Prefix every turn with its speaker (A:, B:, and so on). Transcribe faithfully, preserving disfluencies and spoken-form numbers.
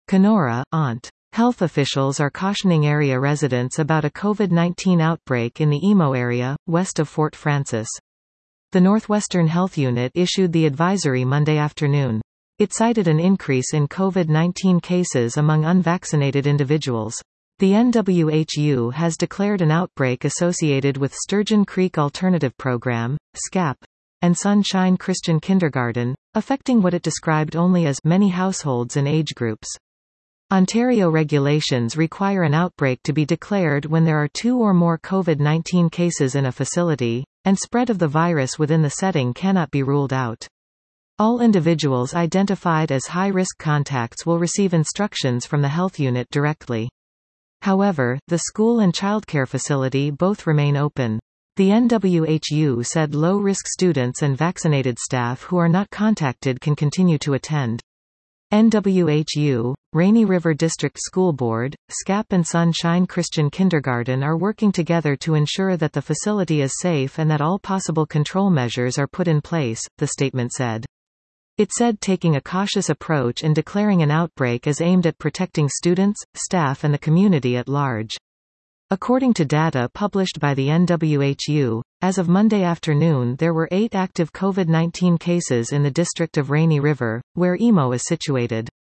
A: Kenora, Ont. Health officials are cautioning area residents about a COVID nineteen outbreak in the Emo area, west of Fort Frances. The Northwestern Health Unit issued the advisory Monday afternoon. It cited an increase in COVID nineteen cases among unvaccinated individuals. The N W H U has declared an outbreak associated with Sturgeon Creek Alternative Program, S C A P, and Sunshine Christian Kindergarten, affecting what it described only as many households and age groups. Ontario regulations require an outbreak to be declared when there are two or more COVID nineteen cases in a facility, and spread of the virus within the setting cannot be ruled out. All individuals identified as high-risk contacts will receive instructions from the health unit directly. However, the school and childcare facility both remain open. The N W H U said low-risk students and vaccinated staff who are not contacted can continue to attend. N W H U, Rainy River District School Board, S C A P and Sunshine Christian Kindergarten are working together to ensure that the facility is safe and that all possible control measures are put in place, the statement said. It said taking a cautious approach and declaring an outbreak is aimed at protecting students, staff and the community at large. According to data published by the N W H U, as of Monday afternoon there were eight active COVID nineteen cases in the district of Rainy River, where Emo is situated.